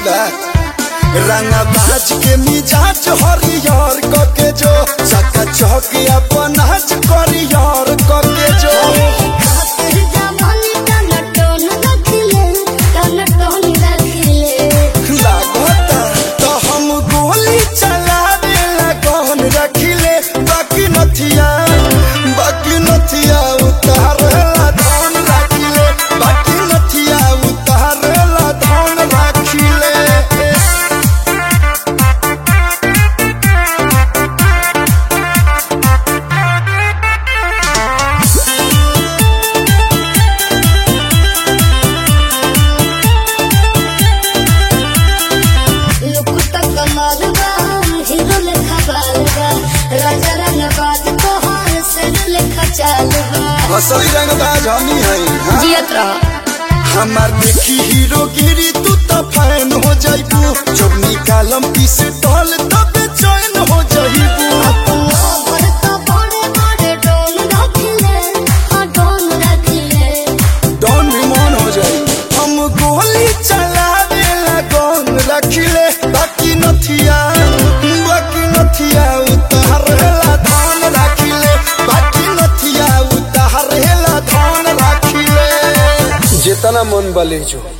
बा रंगा बाज के मिजाज हरियर कके जो चका चौक अपन नाच करियर कके जो लागता तो हम गोली चलावे लगन रखिले बाकी नथिया उतारला धन रखिले बाकी नथिया उतारला धन रखिले असली रंगबाज हमी है जियत रह हमार देखी हीरोगिरी तू तो फैन हो जाइबू जब निकालम पीसे तल तब चैन हो जाइबू डॉन भी मन हो जाई हम गोली चलावे लगन रखिले बाकी नथिया उतारला धन रखिले बाकी नथिया उतारला धन रखिले जितना मन बले जो